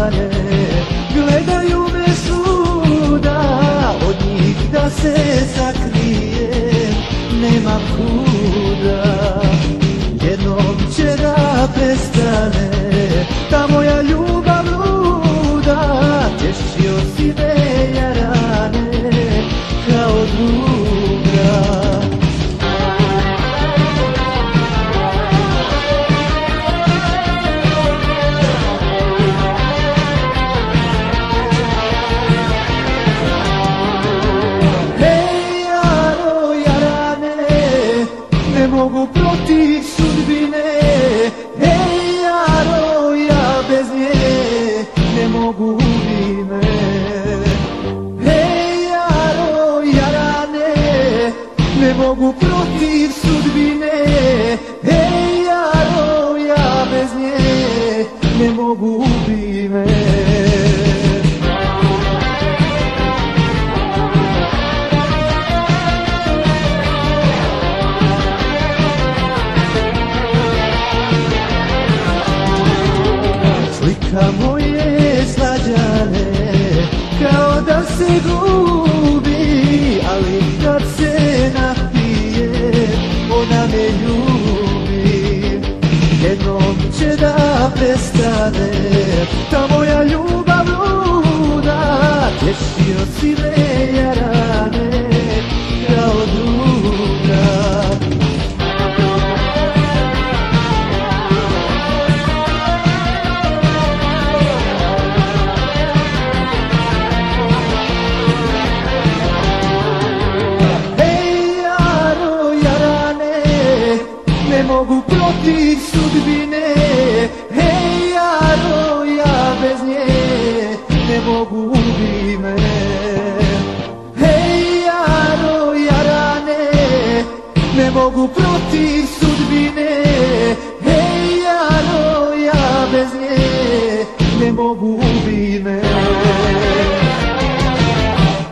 strane gledaju me svuda, od njih da se sakrijem nemam kuda. Jednom će da prestane ta moja ljubav luda, tješio si me jarane kao druga. Ne mogu protiv sudbine, hej jaro, ja bez nje ne mogu ubi me. Hej jaro, jarane, ne mogu protiv sudbine, hej jaro, ja bez nje ne mogu ubi me. Slika moje slađane kao da se gubi, ali kad se napije ona me ljubi. Jednom će da prestane ta moja ljubav luda, tješio si me jarane kao druga. Ne mogu protiv sudbine, hej jaro, ja bez nje ne mogu ubi me. Hej jaro, jarane, ne mogu protiv sudbine.